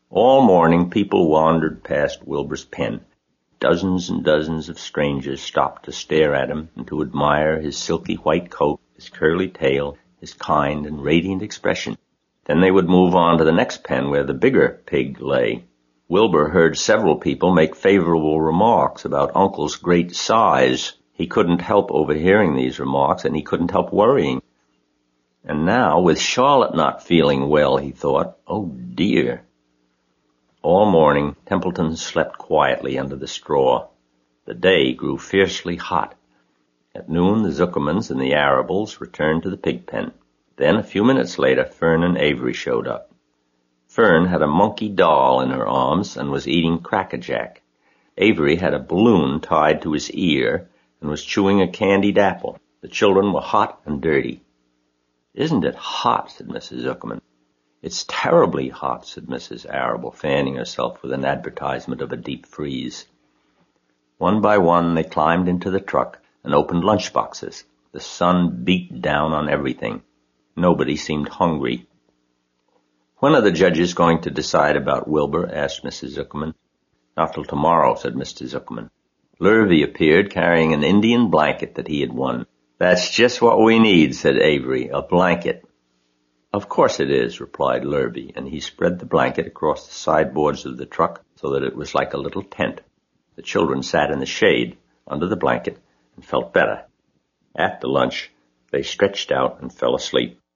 All morning people wandered past Wilbur's pen. Dozens and dozens of strangers stopped to stare at him and to admire his silky white coat, his curly tail, his kind and radiant expression. Then they would move on to the next pen where the bigger pig lay. Wilbur heard several people make favorable remarks about Uncle's great size. He couldn't help overhearing these remarks, and he couldn't help worrying. And now, with Charlotte not feeling well, he thought, oh dear. All morning, Templeton slept quietly under the straw. The day grew fiercely hot. At noon, the Zuckermans and the Arables returned to the pig pen. Then, a few minutes later, Fern and Avery showed up. Fern had a monkey doll in her arms and was eating crackerjack. Avery had a balloon tied to his ear and was chewing a candied apple. The children were hot and dirty. "Isn't it hot?" said Mrs. Zuckerman. "It's terribly hot," said Mrs. Arable, fanning herself with an advertisement of a deep freeze. One by one they climbed into the truck and opened lunch boxes. The sun beat down on everything. Nobody seemed hungry. "When are the judges going to decide about Wilbur?" asked Mrs. Zuckerman. "Not till tomorrow," said Mr. Zuckerman. Lurvy appeared carrying an Indian blanket that he had won. "That's just what we need," said Avery, "a blanket." "Of course it is," replied Lurvy, and he spread the blanket across the sideboards of the truck so that it was like a little tent. The children sat in the shade under the blanket and felt better. After lunch, they stretched out and fell asleep.